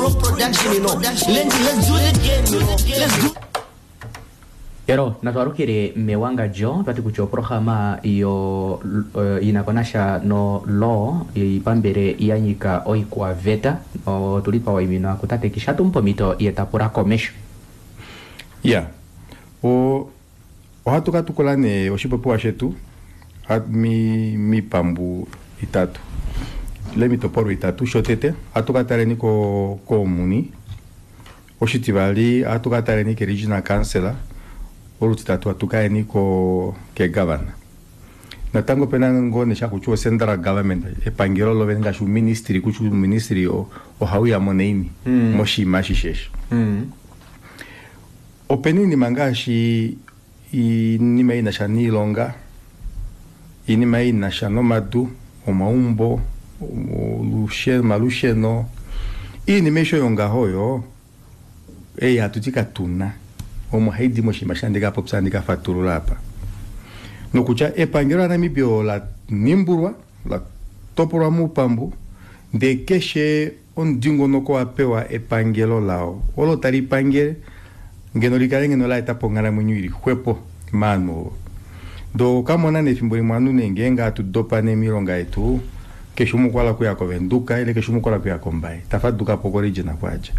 full of production, you know. Let's do it again, you know. Let's do. Yero, natuarukire mewanga jo, pati kucho programa iyo inakonasha no law, ipambere ianyika oikwa veta, o tulipa wa imina kutate kishatu mpomito ietapura komesho. Yeah. O hatuka tukulane oshipopo ashetu, mi pambu itatu. Lemi toporo itatu, shotete, hatuka tareni ko muni, oshitivali, hatuka tareni ke regional councilor, olutitatu atukae niko ke governor. Na tango pena ngone sha kuchuo central government epangiro lo venga shu ministry kuchu ministry o hauya moneini moshi mashishesh. Openini mangashi ni maina sha nilonga ini maina sha nomadu o maumbo o malusheno ini mesho yonga hoyo hatutika tuna omo haidi moshi mashandika popsandika faturula hapa nokucha epangero na mibio la nimburwa la topora mupambu de keshe on dingo noko apewa epangelo lao olo tari pangere ngeno likale ngeno la etapongana munyiri kwepo mano do kamona ne fimbori manu nengenga tu dopane mironga etu keshumu kwala kuya kovenduka ile keshumu kwala kuya kombai tafaduka pokori jina kwaje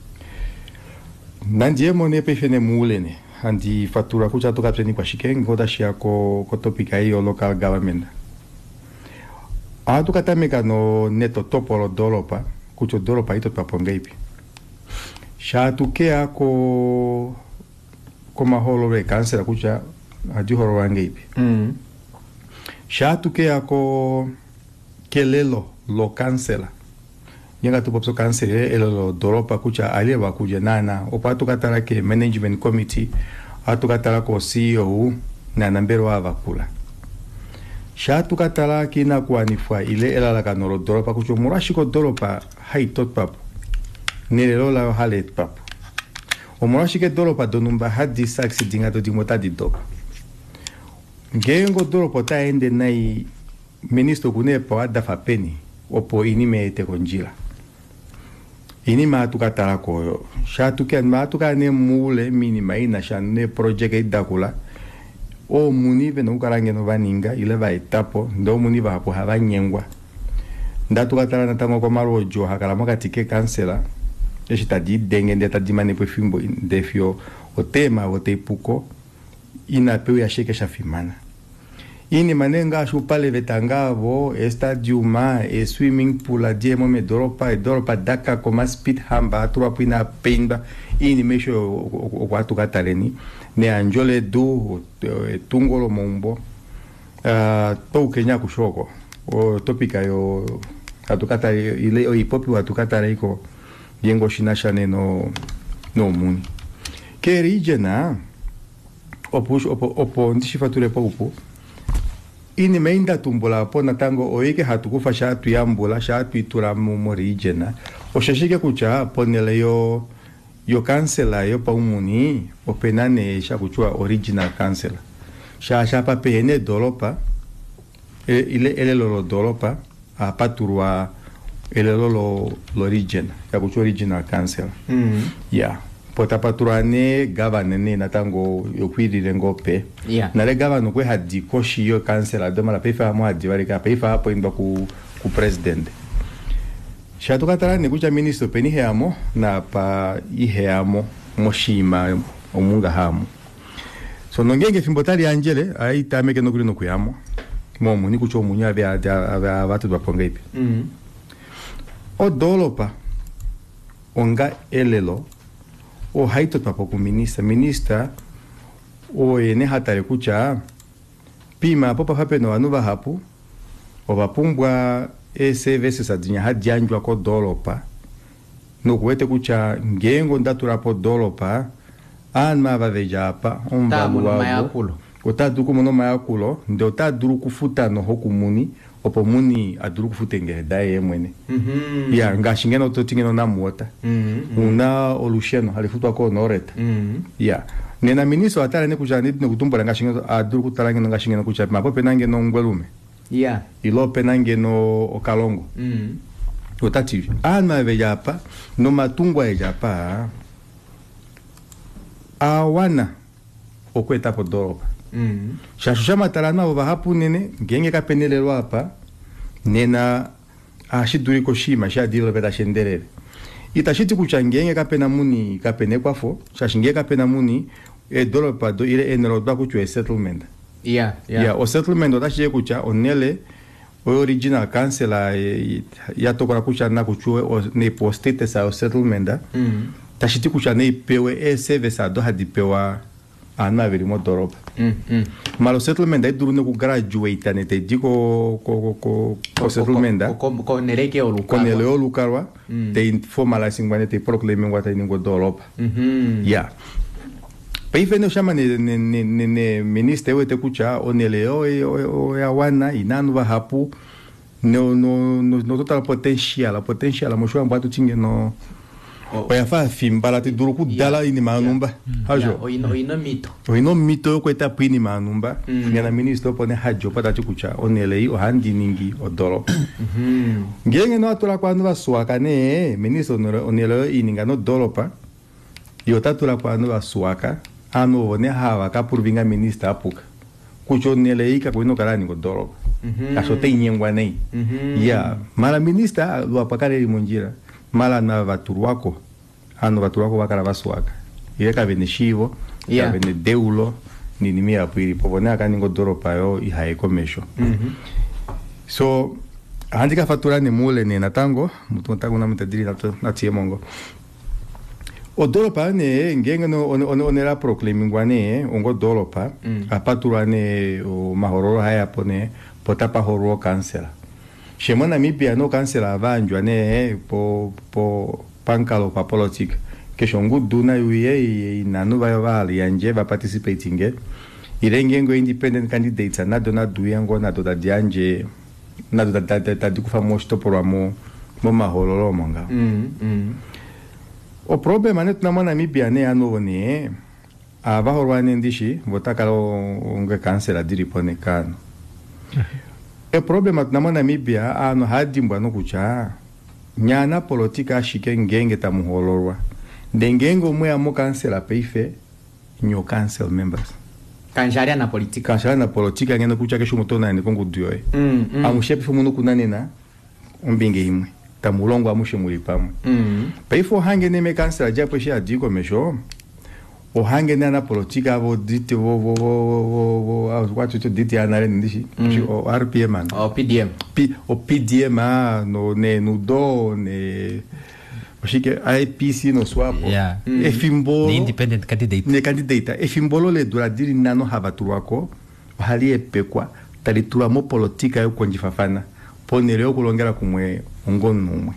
nandie mone pefene mulene andi fatura kucha toka treni kwa shikeng goda shia ko topika hiyo local government atu katameka no neto topolo dolopa kucho dolopa ito papongeipi sha tukea ko maholo re kansela kucha adihoro wangeipi sha tukea ko kelelo lo kansela yenga tu popso kansele elo doropa kucha aliwa kuja nana opatu katara ke management committee atu katara ko CEO na nambero avakula shatu katara kina kuanifwa ile ela la kanoro doropa kucho murashi ko doropa haitot papu nilelo la halet papu o murashi ke doropa donumba hadi saksi dinga do dimota di dopa ngengo doropa ta ende nai ministro kunepa dafa peni opo inime te konjila ini matuka tarako shatuke matuka ne mule minima ina shane project idakula o muni veno karange no vaninga ile va etapo ndo muni va po havanyengwa ndatuka tarana tango ko marojo hakala makatike kansela eshita di denge ndeta di mane po fimbo defio o tema o tepuko ina pe ya sheke shafimana ini manenga shupale vetangavo estadiuma swimming pool a diemo me doropa daka koma speed hamba tuwa pina peinda ini mesho watu kataleni ne anjole du tungolo mombo to kenya kushoko o topika yo atukata ile o ipopi watukata reiko yengo shinashane no muni ke regiona opo ndishifature popo ini meinda tumbola pona tango oike hatukufa shatu yambula shatu itura regiona o shashike kucha ponele yo kansela yo pa umuni o penane shakuchua original kansela shapa pene dolopa ile lo dolopa a paturwa ele lo region yakuchua original kansela yeah pota paturane governor na tango yokwirire ngope na le governor kwe hadi koshi yo kansela doma la pefa mo hadi wale ka pefa hapo imba ku president shatuka tarane kucha ministro peni heamo na pa iheamo moshima omunga hamo so nongenge fimbotali angele aita meke no kulino kuyamo momu ni kucho munya bya watu bapongeipi o dolopa onga elelo o haito papo minister o ene hatare kucha pima popa hape no anuva hapu o vapumbwa vese sadinya hadianjwa ko dolopa no kuete kucha ngengo ndatura po dolopa anma vavejapa onvaluavo otadu kumono mayakulo nde otaduru kufuta no hokumuni opo muni aduru kufutenge dae mwene ya ngashingeno totingeno na muota una olusheno halifutwa ko noreta ya nena ministro atale ne kujani ne kutumbula ngashingeno aduru kutalange ngashingeno kucha mapo penange no ngwelume ya ilo penange no okalongo otati ana vejapa no matungwa ejapa awana okweta po doropa shashusha matalana ova hapu nene ngenge kapenelelo hapa nena ashiduri koshima shadilo beta shenderere itashiti kuchangenge kapena muni kapene kwafo shashinge kapena muni doropa do ile enero dwa kuchwe settlement o settlement otashiye kucha onele original cancela ya tokora kucha na kuchwe ne postete sa settlement tashiti kucha ne pewe service do hadipewa ana veri mo doropa malo settlement ai duru ne ku graduate ne te diko ko settlement ko nereke olukarwa ko nele olukarwa te informal singwane te proclaiming wata ningo doropa paifene shama ne minister wete kucha onele o ya wana inanu va hapu no total potential mo shwa mbatu tinge no oya fa fimbala te duru ku dala ini manumba hajo oino mito ko eta pini manumba ngana minister pone hajo pata kucha onele o handi ningi o dolo ngenge no atula kwa no swaka ne minister onele ininga no dolopa yo tatula kwa no swaka ano one hawa ka purvinga minister apuka kucho nele ika ko no karani ko dolopa asote inyengwa nei mala minister lo apakare limonjira mala na vaturuako wakara vaswaka ile ka beneshivo ka bene deulo ni mia pili povona ka ningo doropa yo ihae komesho so handika fatura ne mule ne natango mutuntago na mtadiri na tiemongo o doropa ne ngenge no onera proclaiming wane ongo doropa apatura ne o mahororo haya pone potapa horo cancela shemana mipia no cancela avanjwa ne po pankalo pa politique que shongu duna yuye inanu va yanje va participating irengengo independent candidates na dona duyango na doda dianje na doda dikufa mosto por amo mo mahororo monga o problema ne tuna mona mipia ne ano ne ava horwane ndishi votakalo onge cancela diripone kan e problema tunamo Namibia ano hadimbwa no kucha nyana politika shike ngenge tamuholorwa dengengo mwe amo cancela peife nyo cancel members kanjaria na politika ngene kucha kesho mutona ne kongo duyoe amushepe fumuno kunanena ombinge imwe tamulongo amushe muri pamwe peifo hange ne me cancela japo shi adiko mesho o hange na politika avo dite what to dite anare ndishi o RPM o PDM no ne nudo ne oshike IPC no swapo efimbo ne independent candidate efimbolo le duradiri nano havatuwako hali epekwa talitura mo politika yo konjifafana ponere kulongera kumwe ongonumwe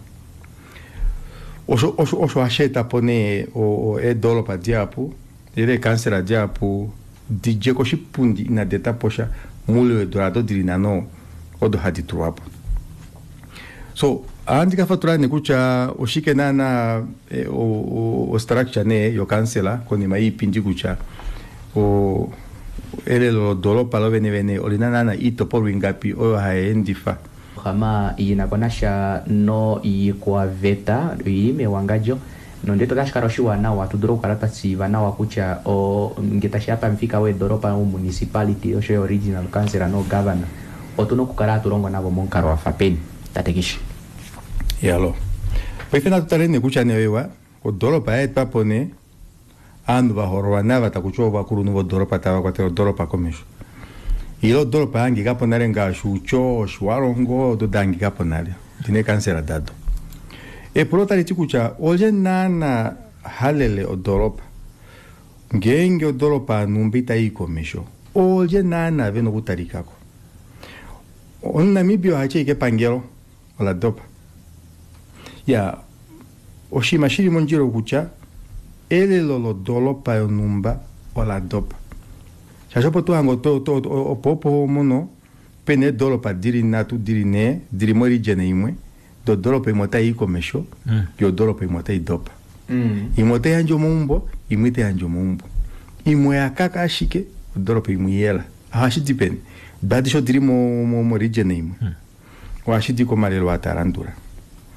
osho asheta pone o dolo pa diapo ile cancela diapo DJ ko shipundi na deta posha mule dorado dirinano odo hadi truapo so andika fatura ne kucha oshike nana o structure ne yo cancela koni mai pindi kucha o ele lo dolo palo vene olinana na ito por wingapi o haendifa kama inakonasha no kwa veta ime wangajo no ndeto kashikaroshwa na watu doro karata siva na wakucha o ngetasha hapa mfika we doropa o municipality o show original council no governor otuno kukaratu rongo nabo monkaro wa fapeni tatekishi yalo pefena tutarene kucha newewa o doropa papone anu ba horwana batakuchova kuru no doropa tawa kwa doropa komesho ilo doropa angi kaponare ngashucho shwarongo do dangi kaponare dine cancela dado e protari tikucha oje nana halele o doropa ngenge o doropa numbita ikomesho oje nana veno kutarikako on Namibia hache ke pangelo ola dopa ya oshimashiri monjiro kucha ele lo doropa yo numba ola dopa chacho to ango to o popo mono pene doropa diri natu diri ne diri mori jene imwe do doropa imota ikomesho yo doropa imota idopa imota yanjo mumbo imite yanjo mumbo imwe akaka ashike doropa imuyela ashi dipende badi sho diri mo mori jene imwe wa ashi diko marelo atarandura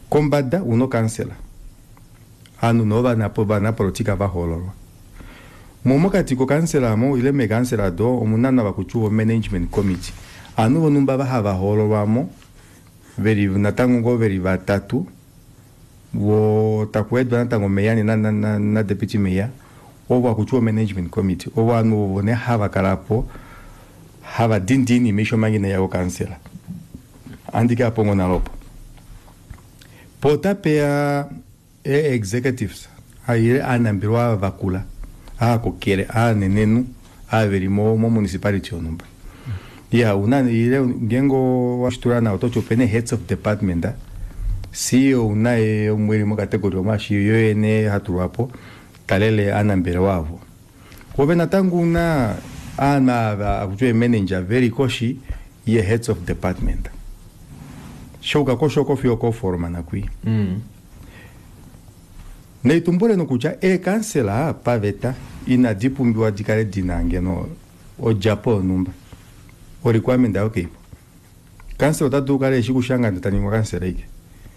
kombada uno kansela anu nova na politika va holorwa momo katiko kansela mo ile me kansela do omunana bakuchuo management committee anu vonumba va holorwa mo veri natango go veri batatu wo takwedwa natango meyani na deputy mayor over kuchuo management committee over anu vone hava kalapo hava dindini misho mangine ya kansela andika pongo na lopo pota pea executives aire anambirwa vakula kokere nenenu verimo mo municipality onumba ya una ile ngengo washtura na otocho pene heads of department CEO una mweri mo category ma shiyo ene hatuwapo kalele anambirwa wavo kobena tangu na akujwe manager very koshi ye heads of department shoka ko shoko fio ko forma na kui ne tumbole no kucha kansela paveta ina dipumbiwa dikale dinange no o Japan numba o requirement okay kansela tatu kale shikushanga ndani mwa kansela ike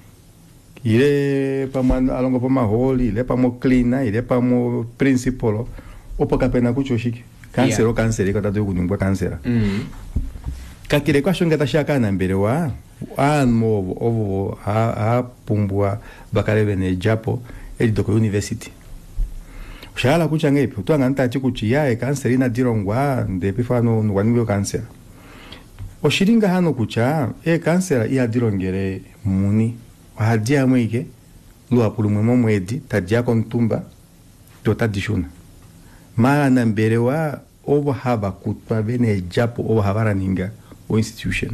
ile pama alongo pama holi ile pamo cleaner ile pamo principal opaka pena kuchoshiki kansela kansela ko tatu kunyungwa kansela kakire kwa shonga tashaka na mbere wa mo ovo pumbwa bakale bene Japo edoko university shala kuchanga ipo tu anganta chikuchi ya kansela ina dirongwa ndepifano ngwanibyo kansela oshiringa hano kucha kansela iya dirongere muni hadia mwike luwa pulumwe mwedi tadia kontumba totadishuna mara na mbere wa ovo hava kutwa bene Japo ovo havara ninga o institution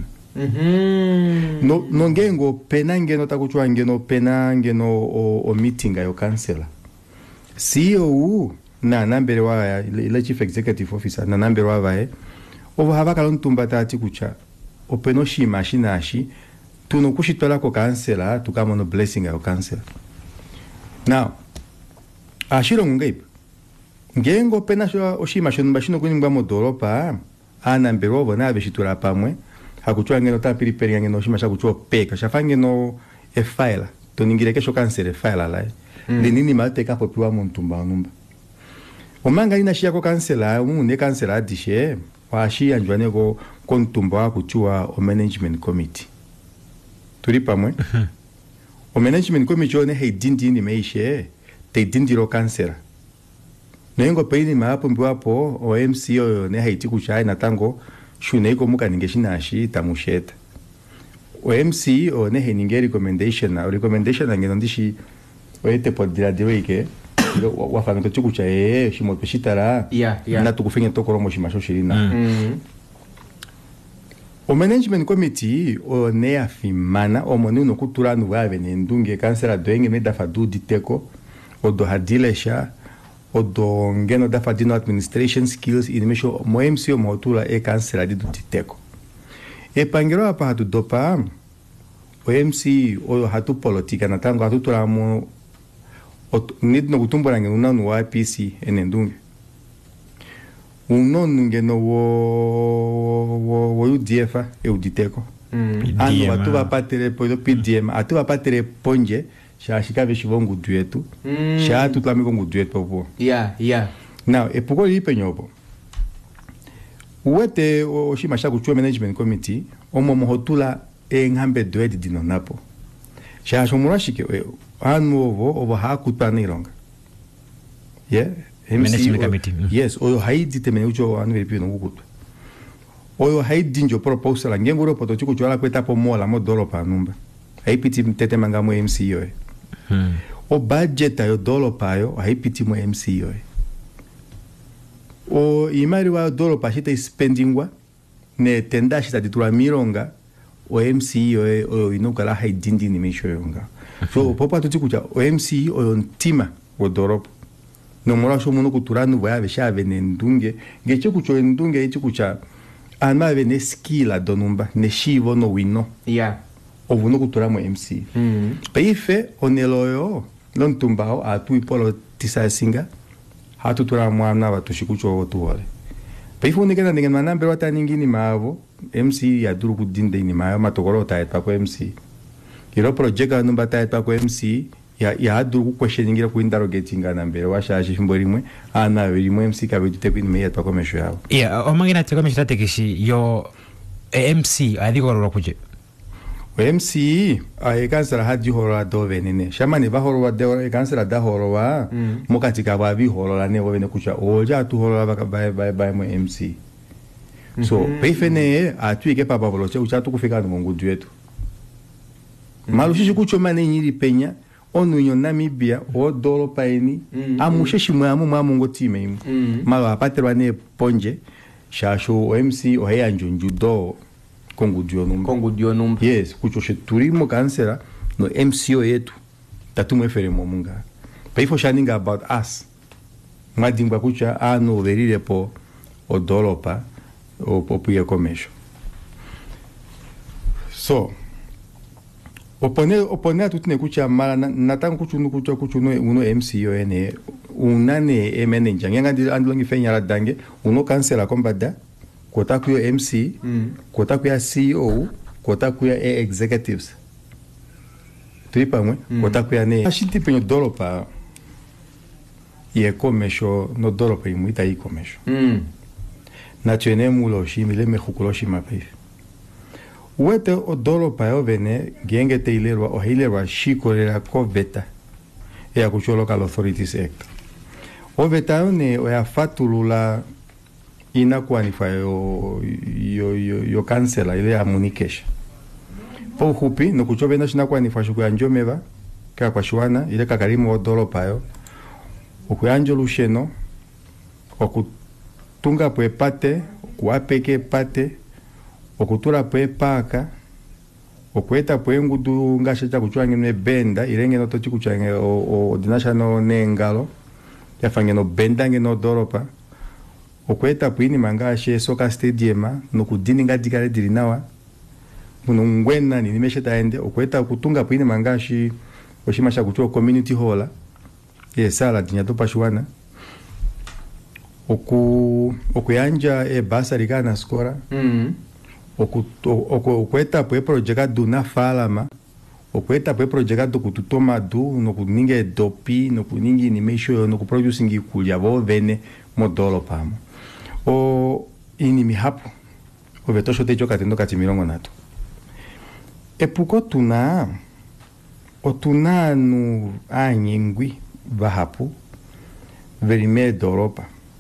no ngengo pena ngeno takuchwa ngeno pena ngeno o meeting ayo kansela CEO na nambere wa ile chief executive officer na nambere wa vae ovo hava kalontumba tati kucha openo shi machine ashi tuno kushitola ko kansela tukamono blessing ayo kansela now ashiro ngaipa ngengo pena sho oshima shonu bashino kuningwa modoropa anambere wa na beshitura pamwe hakuchwa ngeno tapiri peri ngeno shima shakuchwa peka shafange no file to ningire kesho kansela file la nini mateka popiwa montumba numba omanga ina shia ko kansela ne kansela dishe wa shia njwane ko kontumba kuchua o management committee turi pamwe o management committee one heidindi ni meishe te dindiro kansela nengo peini maapo mbiwapo o MCO ne haiti kuchai na tango shune iko muka ningeshinashi tamusheta o MCO ne heninge recommendation ngeno ndishi oete podira diweke wafanga to chikucha shimo peshitara na tukufenya tokoro mo shimasho shirina o management committee o ne afimana o monu no kutura nu wave ne ndunge kansela doenge ne dafa du diteko o do hadilesha odo ngeno dafa dino administration skills inimisho mo MCO mo tula kansela di diteko pangero apa hatu dopa o MC o hatu politika na tango hatu tula mo nid no kutumbora ngeno no YPC enendunge uno ngeno wo UDF uditeko anu atuba patere podo PDM atuba patere ponje shashika veshivongu duetu sha tutlamiko nguduetu popo now epoko lipenyopo uwete oshima sha kuchua management committee omo mohotula ngambe duet dino napo sha shomurashike anu ovo hakutana ilonga management committee yes oyo haidi temene ucho anu velipino ngukutu oyo haidi njo proposal ngenguro poto chiku chwala kweta po mola modolo pa numba haipiti mtete mangamo MCO o budget ayo dolo payo haipiti mo MCO o imari wa dolo pa shita spendingwa ne tenda shita ditura mironga o MCO o inokala haidindi ni misho yonga so popa to chiku cha o MCO o ntima o doropo no mora sho muno kuturanu bwa besha venendunge ngeche kucho ndunge ichi kucha ama vene skila donumba ne shivo no wino ovuno kutura mo MC peife oneloyo non tumbao atu ipolo tisasinga hatu tura mwana batushikucho otuole peife onekena ndenge manambe wata ningini mavo MC ya duru kudinde ni mayo matokoro ta eta ko MC iro project anu bataita kwa MC ya adu ku questioningira ku interrogating na mbere washaje himbo rimwe ana rimwe MC ka bidite bin meya twa komesho yao omangina te komesho tatekishi yo MC adigorora kuje MC ai kansala hadi horora do venene shamani ba horora de kansala da horora mukati ka ba bi horora ne wene kucha oja tu horora ba bye mo MC so peifene atuike papa voloche ucha tu kufika no mungu wetu malushi kucho mane nyiri penya onu nyo Namibia o dolo paini amushe shimwamu mwamungo time imu malo apaterwa ne ponje shasho MC o heya njunju do kongu dio numba yes kucho sheturimo kansera no MCO yetu tatumwe fere momunga paifo shaninga about us madingwa kucha ano verire po o dolopa o popuye komesho so opone tutine kucha mala natanga kuchuno uno MCO ene unane emene njanga andilongi fenya la dange uno kansela kombada kota kuyo MC kota kuya CEO kota kuya executives tripamwe kota kuya ne ashiti penyo dolopa ye komesho no dolopa imuita i komesho na tuene mulo shimile me hukuloshi mapai wete o dolopa yo vene genge teilerwa o hilerwa shikolera ko veta ya kucho local authorities act o veta ne o ya fatulula ina qualify yo cancela ile amunikesha po hupi no kucho vena shina qualify shuku anjomeva ka kwa shwana ile kakarimu o dolopa yo o kuanjo lusheno o kutunga pwe pate kuapeke pate okutura pwe paka okweta pwe ngudu ngasha cha kuchwange ne benda irenge no tochi kuchwange o dinasha no nengalo yafange no benda nge no doropa okweta pwini mangashe soka stadium no kudini ngadikale dirinawa muno ngwena ni nimesheta ende okweta kutunga pwini mangashi oshimasha kuchwa community hall yesala dinyato pashwana okuyanja basa rigana skora okweta pwe project duna falama okweta pwe project do kututoma du no kuninge dopi no kuningi animation no kuproducing kulya bo vene modolo pamo o inimi hapo o vetosho tejo katendo katimirongo nato epuko tuna nu anyengwi vahapu verime doropa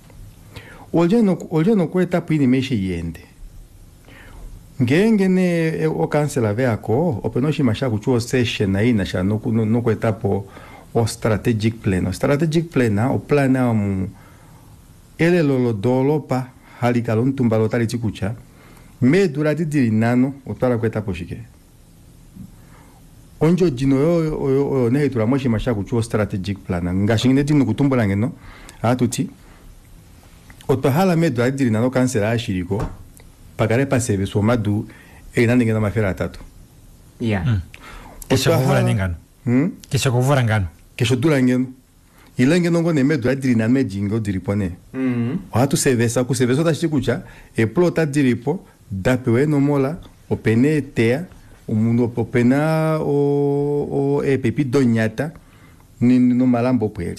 olje no kweta pwini meshe yende ngenge ne o cancela veako openoshi masha kuchuo session na ina sha no kweta po o strategic plan o plana mu ele lolo dolopa halikalo ntumbalo tali chikucha me durati dirinano otara kweta poshike onjo jino yo ne hitura moshi masha kuchuo strategic plan ngashingine dinu kutumbola ngeno atuti otohala me durati dirinano cancela ashiriko pagare pa service madu enandinge na mafera atatu kesho kuvura ningano kesho kuvura ngano kesho dura ngeno ilenge nongo ne medu adiri na medingo diripone watu service ku service tashikucha e plota diripo dapewe no mola opene tea umundo opena o pepi donyata ni no malambo pweli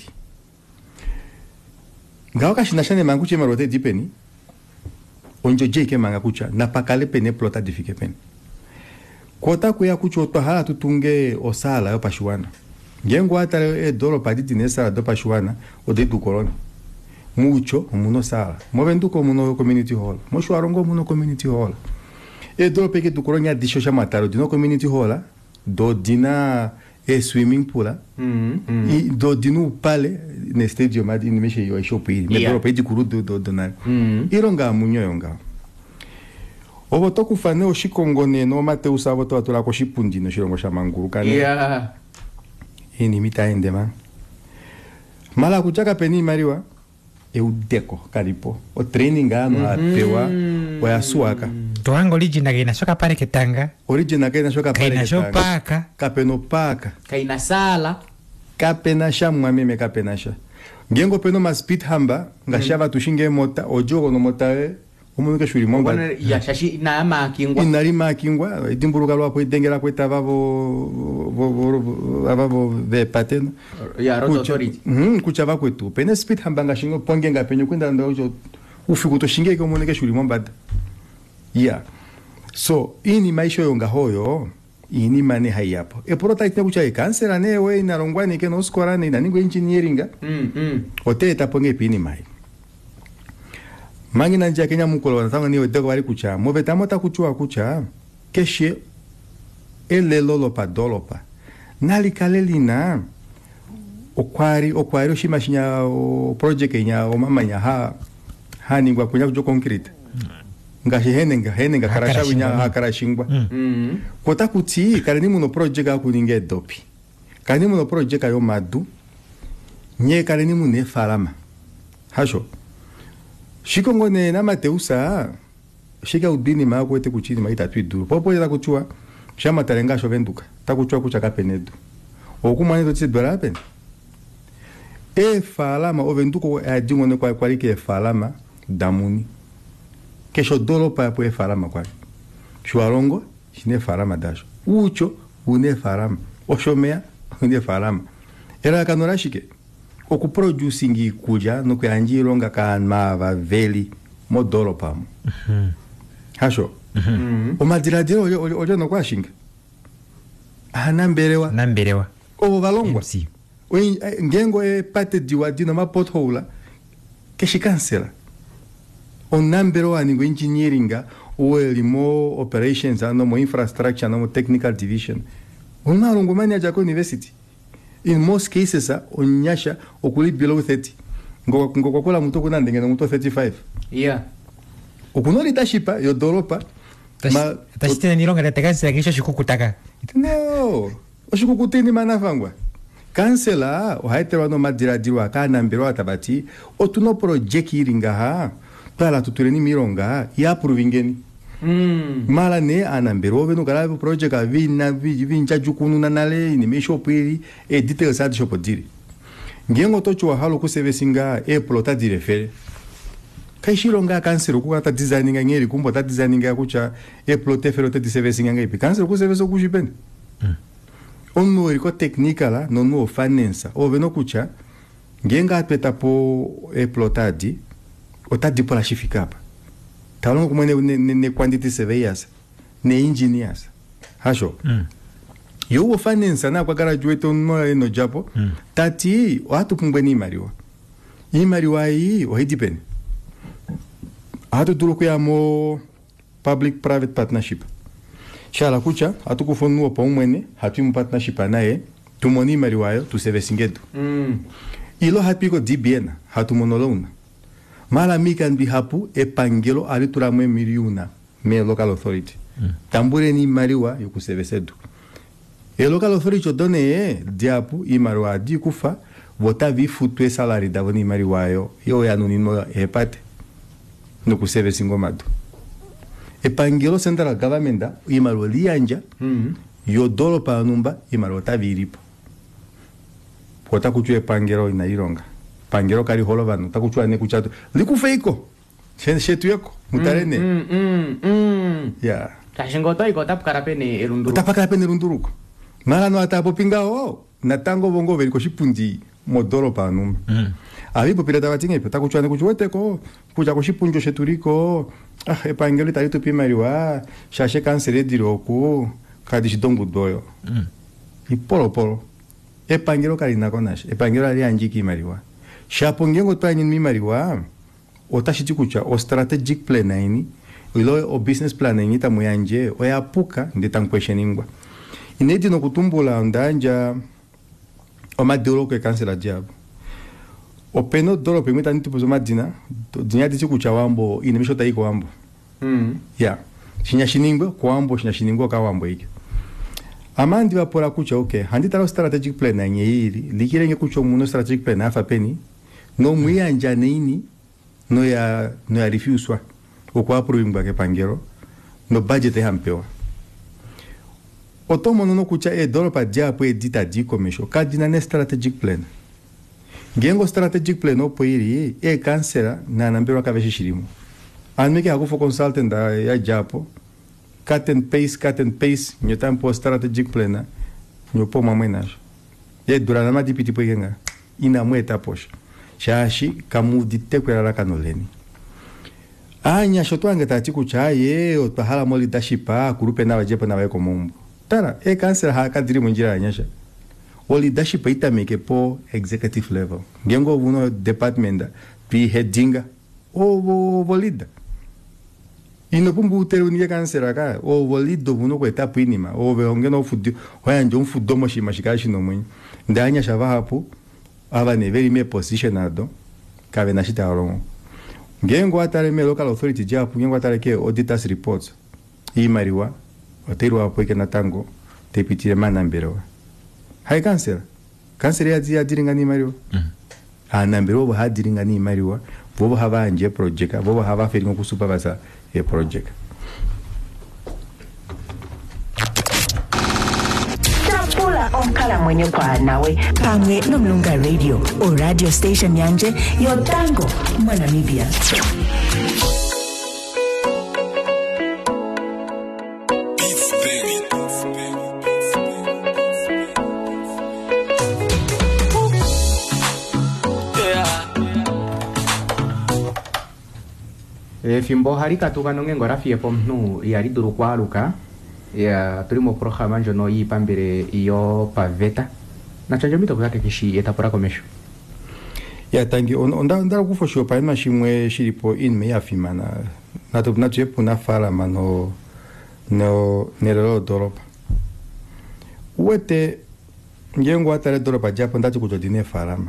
ngawa kashinashane mangu che marote dipeni onjo jeke manga kucha na pakale pene plota difike pen kota kuya kucho to hala tutunge osala yo pashuana ngengo atale dolo paditi nesa do pashuana o de du corona mucho muno sala movendu ko muno community hall mo shwarongo muno community hall dolo peke du corona disho chama taro dino community hall do dina swimming pool i do dinu pale ne stadium adi ni meshe yo shopi me dolo pedi kuru do na ironga munyo yonga obo toku fane o shikongone no mate usabo to atula ko shipundi no shirongo shamanguru kana ini mitaende man mala kuchaka peni mariwa udeko kalipo o training ano apewa o yasuaka toango origina gena shoka pare ketanga origina gena shoka pare ketanga shopaka kapeno paka kaina sala kapena shamwa meme kapena sha ngengo peno ma speed hamba ngashava tushinge mota ojogo no mota omunike shuri momba Bwana ya shashi na makingwa. inari makingwa idimburuka lwapo idengera kweta abavo ve pateno Ya road authority. kucha vakwetu pene speed hambanga shingo ponge ngapenyo kwenda ndo ufiku to shingeke omunike shuri momba yeah. So ini maisho yonga hoyo ini mane hayapo eprota ite kucha ikansera newe inarongwani ke no skorane ina ningo engineeringa ote taponge pini mai mangi na njia Kenya mukolo wanatanga niwe dego wali kucha moveta mota kuchua kucha keshe ele lolopa dolopa nali kalelina okwari oshimashinya project nya o mama nya ha ningwa kunya kujo concrete ngashi henenga karashawi nya hakarashingwa kota kuti kaleni muno project akuninge dopi kaleni muno project ayo madu nye kaleni mune farama hasho shikongone na mateusa shika udini mako ete kuchini maita twiduru popo ya kuchua shama talenga shovenduka takuchua kucha kapenedu okumane to tsidora pen falama ovenduko ajingone kwa kwalike falama damuni kesho dolo pa po falama kwa shwarongo shine falama dasho ucho une falama oshomea une falama era kanora shike okuproducingi kuja no kyanjironga kanmava veli modolo pamo hasho omadiradiro ojo no kwashinga namberewa o valongwa ngengo pate diwadino ma pothole keshikansela onamberewa ningo engineeringa mo operations ano mo infrastructure no mo technical division onalongo mania jako university. In most cases, onyasha okuli below 30. Ngoko kola muto kuna ndengena muto 35. Yeah. Okuno leadership yo dolopa. Tashitena nironga na tekansi yakisha shikukutaka. No. Oshikukutini manafangwa. Kansela o haitera no madiradirwa kana mbero atabati otuno project iringa ha. Pala tutureni mironga ya provingeni. Mala ne anambero veno kala project avina vinja jukunu na nale ni meshopiri e details ad shopodiri ngengo tochwa halo ku servicinga e plota direfere kaishironga kansero ku ata designinga ngeri kumbo ta designinga kucha e plote ferote di servicinga ngai kansero ku service ku jipen onno riko technical no no finance o veno kucha ngenga peta po e plotadi ota dipola shifikapa talongo kumene ne quantity surveyors ne engineers hasho yo finance na kwa graduate no japo tati watu pumbweni imariwa hii ohidipeni hatu turuku ya mo public private partnership shala kucha hatu kufonua pa umwene hatu mu partnership naye tumoni imariwa tu servicingedu ilo hapiko DBN hatu monolona mala mikan bihapu epangelo alitura mwe miliuna me local authority tambure ni mariwa yokusevesedu local authority done diapu imarwa di kufa vota vi futwe salary da voni mariwa yo ya nunino epate no kusevesingo madu epangelo central government imarwa lianja yo dolo pa numba imarwa taviripo pota kuchwe pangelo ina ironga pangero kari holo vanu takuchwa ne kuchato likufeiko shetu yako mutarene yeah kashingoto iko tapkarapene erunduruko mala no atapo pingao natango bongo veliko shipundi modolo panu avipo pirata vatinge takuchwa ne kuchweteko kuja kushipunjo sheturiko epangelo taritu pimariwa shashe kansere diroku kadi shidongu doyo ipolo epangelo kari nakonash epangelo ali anjiki mariwa shapongengo twanyi mimariwa otashiti kucha o strategic plan naini ilo o business plan naini tamuyanje oyapuka nditankwesheningwa inedi no kutumbula ndanja o madolo ke kansela diabo o peno dolo permita nitupuzo madina dinya diti kucha wambo inemisho taiko wambo yeah shinyashiningwa kwa wambo shinyashiningwa ka wambo iki amandi vapora kucha okay handitaro strategic plan naini iri likirenge kucho muno strategic plan afa peni no muyanja neini no ya refuse okwa approving ke pangero no budget hampewa otomo no kucha dolo pa dia po edita di commercial kadina ne strategic plan ngengo strategic plan opo iri kansela na nambero ka veshi shirimo Anmeke hakufo consultant ya japo cut and paste nyotampo strategic plan nyopo mamwenaje ye durana ma dipiti poyenga ina mweta posha shashi kamudite kwera kanoleni anya shotwanga tati kuchaye otwahala mo leadership kurupe na wajepa na weko mombo tara cancer hakadiri munjira anyasha o leadership itameke po executive level ngengo vuno department pi headinga o leader inopumbu uterunike kansera ka o volido vuno kweta pinima o veongeno fudio hoyanjo mfudo moshima shikashi no mwenye ndanya shava hapo ava ne very me positionado kave na shita rongo ngengo atare me local authority japu ngengo atare ke auditors reports imariwa oteru hapo ikena tango tepitire mana mberewa hai kansera ya diringa ni mariwa anambero ha diringa ni mariwa bobo hava anje project bobo hava feringo kusupervisa a project tapula onkala mwenye kwa nawe pamwe no Mlunga Radio o radio station yanje yotango mwana Namibia. Fimbo harika tukanonge ngorafie pomnu yari duru kwaluka ya turimo programa njono yipambire iyo paveta na chanjo mito kake kishi etapora komesho ya tangi onda kufosho pa ina shimwe shiripo in me afimana na to na jepu na fala mano no nerelo doropa wete ngengo atare doropa japo ndati kujodine farama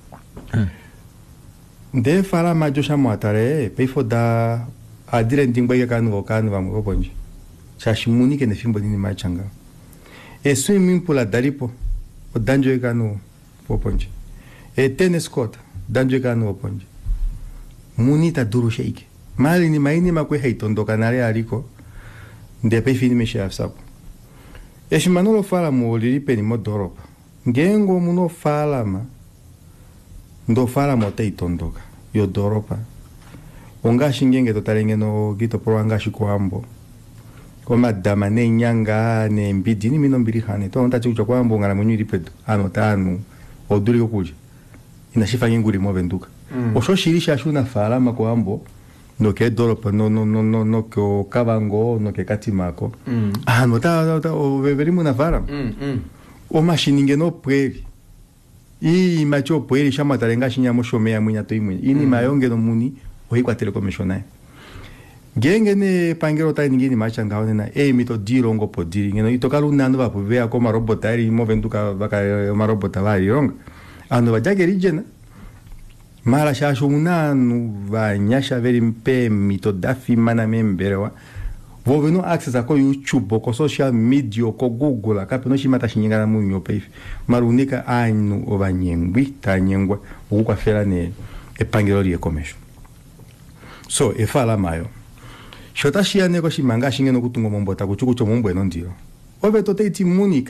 de fala majosha mwatare peifo da adire ndingba yakanu vamu obonje chashimuni kene fimbo nini machanga swimming pool adaripo odanjo yakanu obonje tennis court danjo yakanu obonje munita duru shake mali ni maini makwe heitondoka nare aliko nde peifini mesha sapo eshimanolo fala mu liripe mo doropa ngengo muno fala ma ndo fala mote itondoka yo doropa onga shingenge totalenge no gito proanga shikwambo koma dama ne nyanga ne mbidi ni mino mbiri hane to onta chucho kwambo ngala munyu ripeto anotanu oduri okuja inashifa nguri mo venduka osho shirisha shuna fala makwambo no ke doropa no ko kavango no ke katimako anota o veverimu na fala o mashininge no previ I macho poeri shama tarenga shinya moshomea mwinya to imwe ini mayonge no muni oikwa telekomishona genge ne pangero ta ningini machanga ona mito dirongo po diri ngeno itokalu nando va povea koma robot ari mo venduka vaka ma robot va ironga ando vajage rigena mara shasho unanu va nyasha veri mpe mito dafi mana memberewa voveno access ako YouTube ko social media ko Google akape no shimata shinyingana munyo peife marunika anu ovanyengwi tanyengwa ukwa fera ne epangelo lie komesho so efala mayo shota shia ne ko shimanga shingeno kutungo mombota kuchukucho mombo eno ndiro oveto teiti muni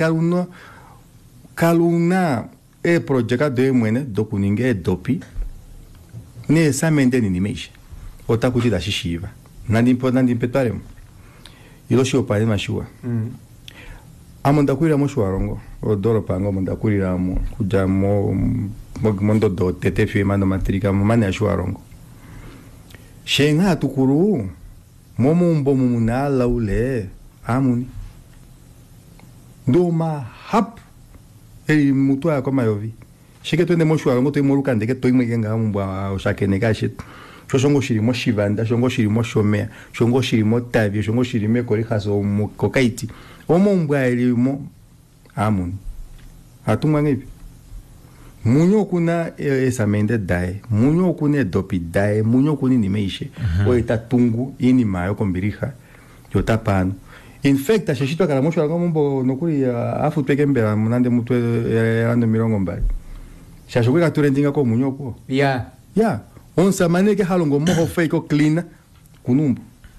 kaluna project de mwene dokuninge dopi ne samende ni meisha otakuti da shishiva nandi petare iloshi pale mashua amonda kuira moshwa rongo odoro pango monda kuira mo kujamo mondo do tetefi mando matrika mane ashwa rongo shenga tukuru momumbo mumunala ule amuni ndoma hap mutwa koma yovi shike twende moshwa rongo to moruka ndeke to imwenga mbwa oshakene kashit shongo shirimo shivanda shongo shirimo shomea shongo shirimo tavi shongo shirime kori khaso kokaiti omombwa elimo amuni atumwa ngipi munyo kuna esamende dai munyo kuna dopi dai munyo kuna nimeishe o itatungu ini mayo kombiriha yotapano in fact ashishitwa kala mosho ngombo nokuri afu pekembera munande mutwe erando mirongo mbali shashukika turendinga ko munyo ko ya onsa maneke halongo moho fake clean kunumbu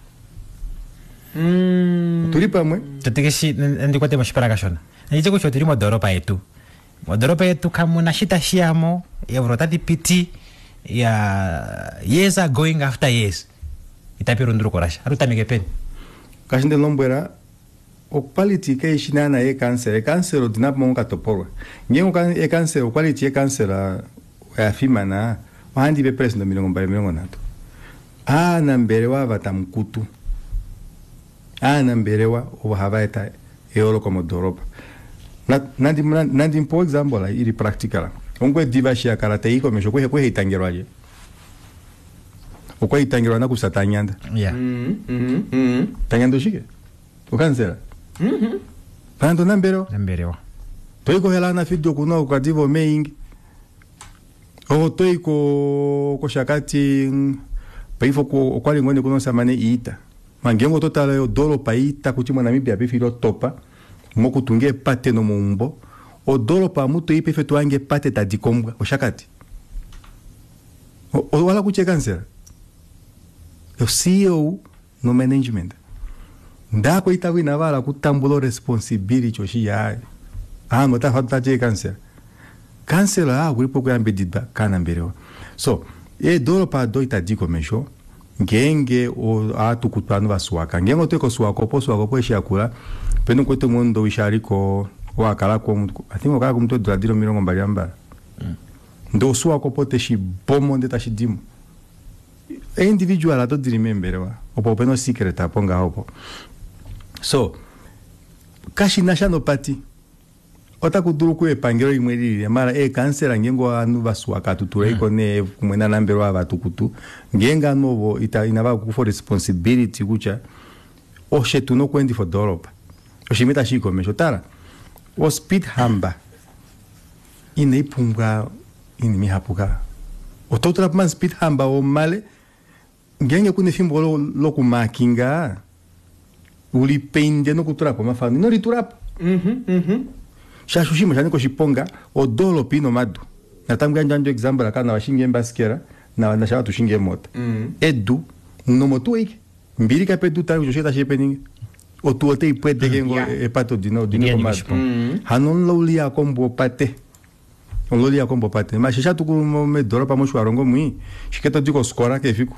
tulipa mwe tatekeshi ndikwate mashipara shona nicheko chotiri modoropa yetu kamuna shita shiamo ya vrotati piti ya years are going after years itapirunduru korasha arutamike pen kashinde lombwera o quality ke shinana e cancer odina monga toporo ngengo kan e cancer o quality e cancer ya fimana mahandi be president milongo nato anamberewa vatamkutu anamberewa obahavaeta eolo como doropa nandi por example la iri practical ongwe divashi ya karate iko mesho kwe hitangero aje okwa hitangero na kusatanyanda tanyando shike ukansera pando namberewa toiko hela na video kuno kwa divo meing o toiko shakati paifo ko kwali ngone kuno samane ita mangengo totala yo dolo paita kuti mwana Namibia bifiro topa mokutunge pate no mumbo o dolo pa muto ipe fetu ange pate ta dikombwa o shakati o wala kuche cancer yo CEO no management ndako itawi na vala kutambulo responsibility oshi ya no ta fata je cancer kulipo kuyambe didba kana mberewa so e dolo pa do ita dikomesho ngenge o atukutanu baswaka ngengo teko swako po shakula penu kwetu mundo wishariko wakala ko atingo kala kumto dradiro mirongo mbaliamba ndo swako pote shi bomo ndeta shi dimu individual ato dirimemberewa opo peno secret aponga hopo so kashi nashano pati otakuduru ku epangero imweri mara cancer ngengo anu baswaka tutura iko ne kumwena nambero abatukutu ngenga novo inaba ku for responsibility kucha oshetu no kwendi for doropa oshimita shiko meshotara o speed hamba inaipunga inimihapuka ototra man speed hamba o male ngenge kune fimbo lo kumakinga uli pende no kutura po mafano no riturapa shashushima chaniko shiponga o dolo pino madu natamga njanjo example kana washinge mbaskera na nashaba tushinge mota edu no moto iki mbiri ka pedu ta josheta shepening o tuote ipwede gengo epato dino madu hanon lolia kombo pate on lolia kombo pate ma shisha tuku me dolo pa moshwa rongo mui shiketo diko skora ke fiku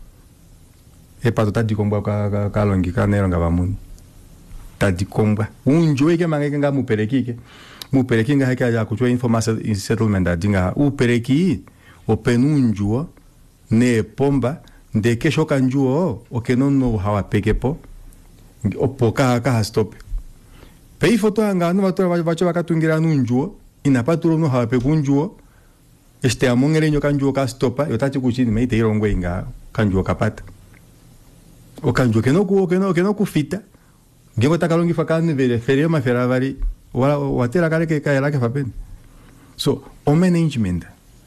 epato ta dikombo ka longi ka neronga bamuni tadikomba unjoike mangeke nga mupereki nga heka ya kuchwa information settlement adinga upereki openunjua ne pomba ndeke shoka njuo okenono hawapekepo opoka ka stop pei foto anga no bato bacho bakatungira nunjuo inapaturo no hawapekunjuo este amongere nyoka njuo ka stopa yotati kuchini meite irongwe inga kanjuo kapata okanjuo kenoko kufita ngengo takalongi fakani vere ferio maferavari wala watera kale ke kaya lake fapen so o management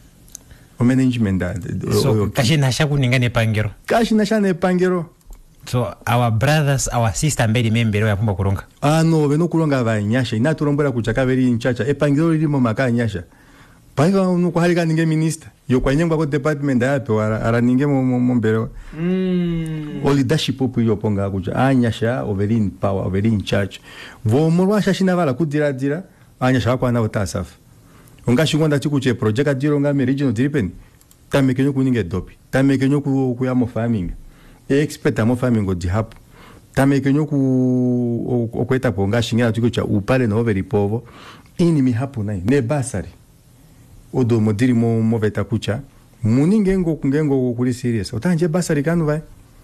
so kashi nasha kuninga ne pangero so our brothers our sister mbeli membero ya pumba kuronga no beno kuronga vanyasha inaturombora kuchaka veri nchacha epangero limo makanyasha paiva unuko halika ninge minister yo kwa nyengwa ko department yape ara ninge mombero o leadership opu yo ponga kuja anyasha over in power over in charge vo morwa shashina vala kudira anyasha kwa na utasaf ungashingonda chikuche project adiro ngame regional diripen tamekenyo kuninge dopi tamekenyo ku ya mo farming expert mo farming odi hapo tamekenyo ku okweta ponga shingira chikucha upale no over povo ini mi hapo nai ne basari odo modiri mo veta kucha muni ngengo kuli serious otanje basari kanu vai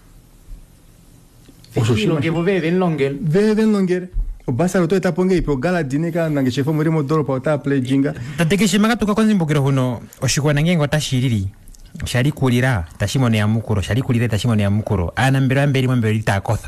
oshoshima ke veve nlongel o basari to etaponge ipo gala dineka nange chefo muri modoro pa ota pledginga tatekishima katuka kwanza mbogero huno oshikwana ngengo tashiriri shari kulira tashimone ya mukuro shari kulira tashimone ya mukuro ana mbira mberi mberi takotha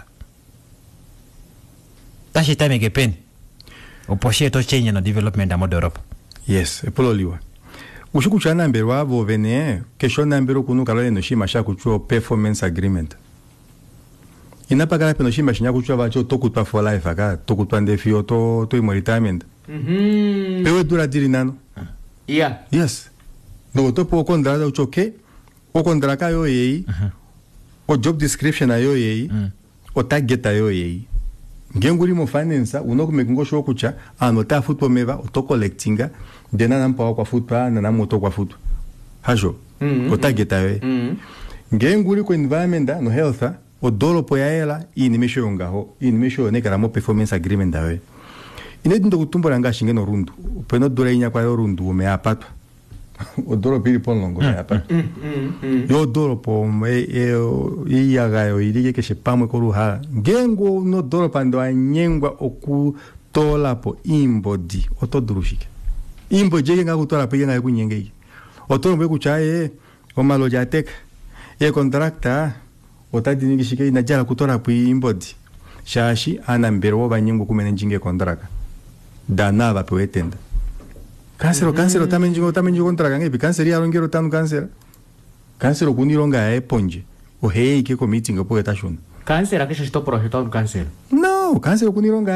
tashitame gepen oposhe to change no development amodoropa yes epololiwa ushukucha nambero avo vene kesho nambero kunuka lo eno shima sha kuchwa performance agreement inapagala peno shima shinya kuchwa vacho tokutwa for life aka tokutwa ndefio to imo retirement pewe dura diri nano yes no topo kondrada uchoke o kondraka yo yei o job description ayo yei o target ayo yei ngenguri mo finance unoko mekungo sho kucha anota football meva auto collectinga dena nampa kwa football na namoto kwa football hajo o target ayo ngenguli ko environment no health o dolopo ya ela inimesho yongaho inimesho nekara mo performance agreement dawe ine dindo kutumbula nga shingeno rundu peno dole inya kwa rundu me apatwa o dolopo ili ponlongo me apatwa yo dolopo iya gayo ili ke shepamwe ko ruha ngengo no dolopo ndo anyengwa oku tola po imbodi otodurushike imbo jege nga kutola pe nga kunyengei otoro kuchaye o malo jatek e contracta otadini gishike ina jala kutola po imbodi shashi ana mbero banyengo kumene njinge contract dana ba pe etenda kansero tamenjingo contract ngebi kanseri ya rongero tanu kansero kunironga e ponje o hei ke ko meeting po etashun kansera kesho stopro heto kansera no kansero kunironga